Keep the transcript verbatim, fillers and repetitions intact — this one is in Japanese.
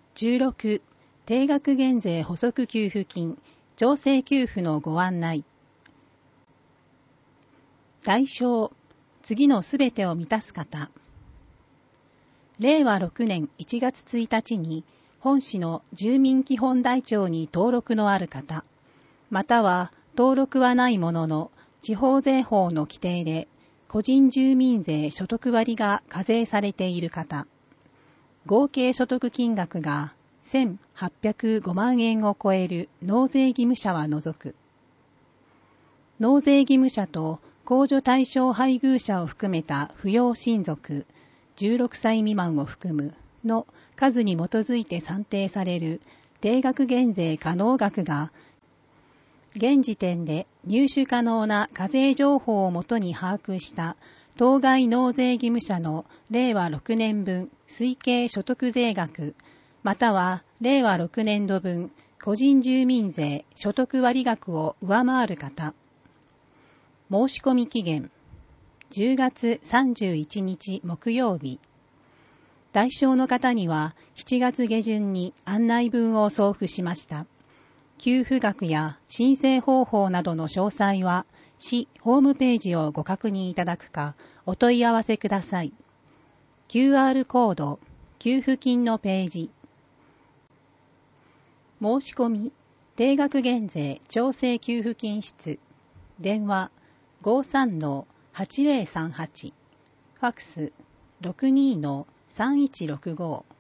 じゅうろく、定額減税補足給付金、調整給付のご案内。対象、次のすべてを満たす方。れいわろくねんいちがつついたちに本市の住民基本台帳に登録のある方、または登録はないものの地方税法の規定で個人住民税所得割が課税されている方、合計所得金額がせんはっぴゃくごまんえんを超える納税義務者は除く。納税義務者と控除対象配偶者を含めた扶養親族、じゅうろくさい未満を含むの数に基づいて算定される定額減税可能額が、現時点で入手可能な課税情報をもとに把握した当該納税義務者のれいわろくねんぶん推計所得税額、またはれいわろくねんどぶん個人住民税所得割額を上回る方。申し込み期限じゅうがつさんじゅういちにち木曜日。対象の方にはしちがつげじゅんに案内文を送付しました。給付額や申請方法などの詳細は市ホームページをご確認いただくかお問い合わせください。キューアール コード、給付金のページ。申し込み、定額減税調整給付金室。電話 ごさんのはちぜろさんはち、ファクス ろくにのさんいちろくご。